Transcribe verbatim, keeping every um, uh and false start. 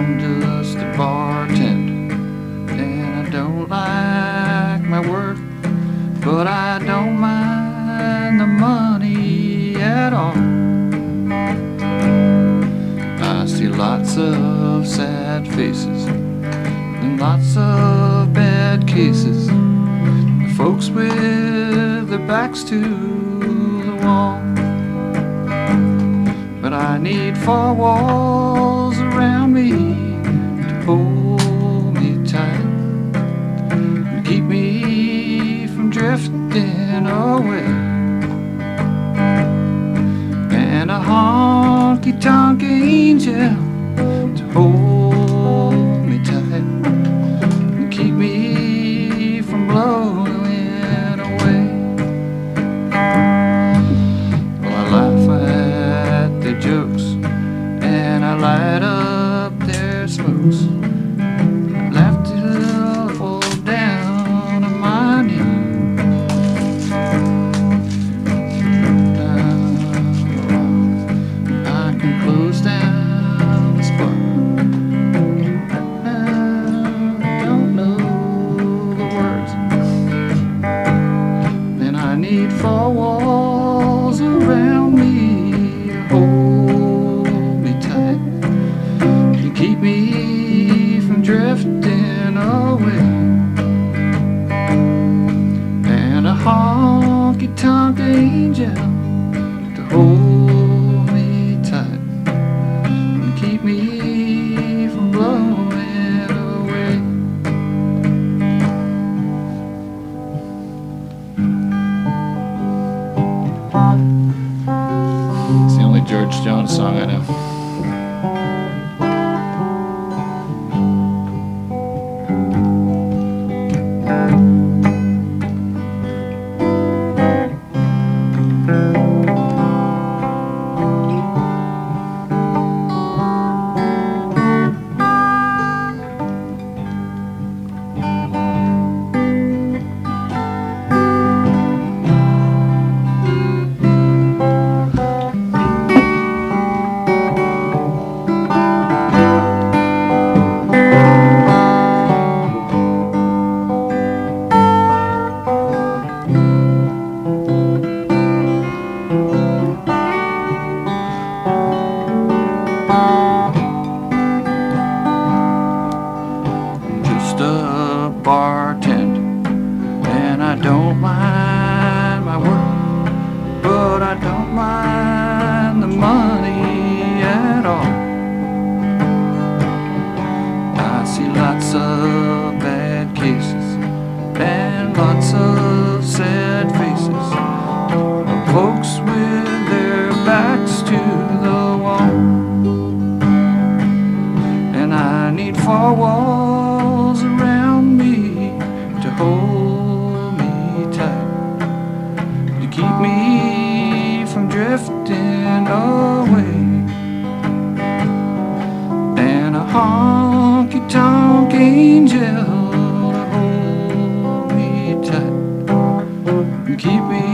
I'm just a bartender, and I don't like my work, but I don't mind the money at all. I see lots of sad faces and lots of bad cases, folks with their backs to the wall. But I need four walls around me to hold me tight and keep me from drifting away, and a honky-tonk angel to hold me tight and keep me from blowing away. Well, I laugh at their jokes and I light up their smokes. I laugh till I fall down on my knees. I can close down this bar. I don't know the words. Then I need four walls around me to hold me tight to keep me from drifting away, and a honky-tonk angel to hold me tight and keep me from blowing away. It's the only George Jones song I know. Just a bartender, and I don't mind my work, but I don't mind the money at all. I see lots of bad cases and lots of sad faces of folks with their backs to the wall, and I need four walls around me to hold me tight to keep me from drifting away, and a honky-tonk angel to hold me tight and keep me